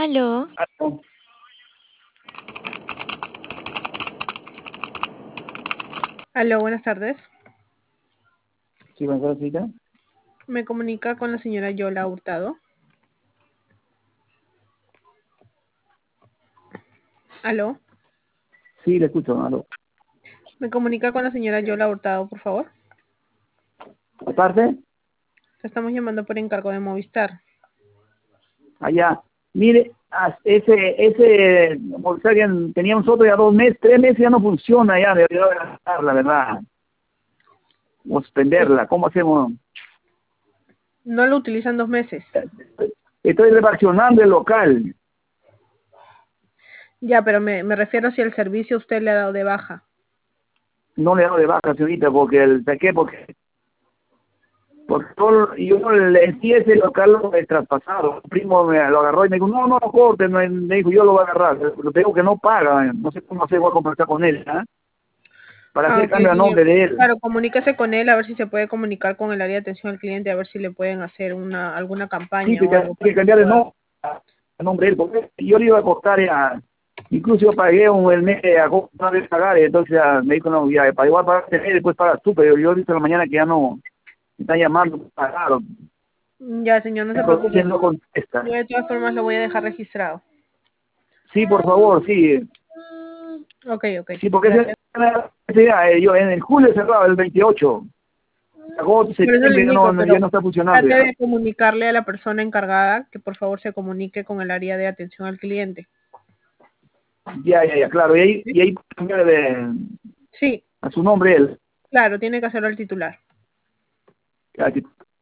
Aló, Aló. Aló, buenas tardes. Sí, buenas tardes, señorita. Me comunica con la señora Yola Hurtado. Aló, Sí, le escucho. Aló. me comunica con la señora Yola Hurtado, por favor. Aparte, Le estamos llamando por encargo de Movistar. allá. Mire, ese Volkswagen tenía nosotros ya 2 meses, 3 meses ya no funciona ya, debería gastar, la verdad. O suspenderla, ¿cómo hacemos? No lo utilizan 2 meses. Estoy refaccionando el local. Ya, pero me refiero si el servicio usted le ha dado de baja. No le he dado de baja, señorita, porque porque yo le decía ese local lo he traspasado. Un primo me lo agarró y me dijo, no corte, me dijo, yo lo voy a agarrar. Pero te digo que no paga, no sé cómo hacer, voy a conversar con él, ¿ah? Para hacer Ok, cambio a señor. nombre de él. Claro, comuníquese con él a ver si se puede comunicar con el área de atención al cliente, a ver si le pueden hacer alguna Sí, campaña que o algo que para que cambiar de pueda. nombre, a nombre de él, porque yo le iba a costar ya, incluso yo pagué el mes de agosto, una vez pagar, y entonces me dijo, no, ya, para igual pagar este mes, después pagas tú, pero yo he visto en la mañana que ya no, me están llamando, pagaron, Ya, señor, no se preocupe. no contesta. Yo de todas formas lo voy a dejar registrado. Sí, por favor, sí, Ok, sí, porque gracias. yo en el julio cerraba el 28, agosto, Por eso le septiembre, indico, ya pero no está funcionando trate ya. de comunicarle a la persona encargada que por favor se comunique con el área de atención al cliente. Ya, claro, ¿Sí? y ahí cambiar Sí, a su nombre él. claro, tiene que hacerlo el titular.